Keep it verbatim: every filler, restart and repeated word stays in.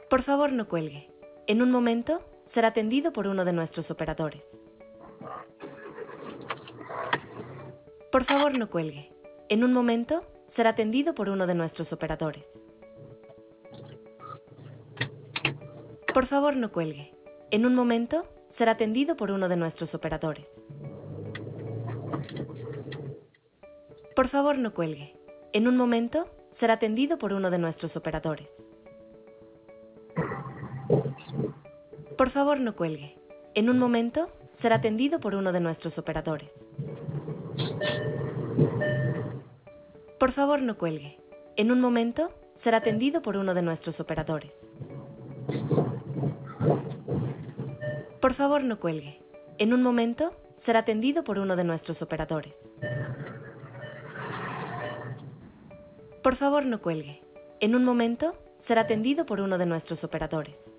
Por favor, no cuelgue. En un momento, será atendido por uno de nuestros operadores. Por favor, no cuelgue. En un momento, será atendido por uno de nuestros operadores. Por favor, no cuelgue. En un momento, será atendido por uno de nuestros operadores. Por favor, no cuelgue. En un momento, será atendido por uno de nuestros operadores. Por favor, no cuelgue. En un momento, será atendido por uno de nuestros operadores. Por favor, no cuelgue. En un momento, será atendido por uno de nuestros operadores. Por favor, no cuelgue. En un momento, será atendido por uno de nuestros operadores. Por favor, no cuelgue. En un momento, será atendido por uno de nuestros operadores.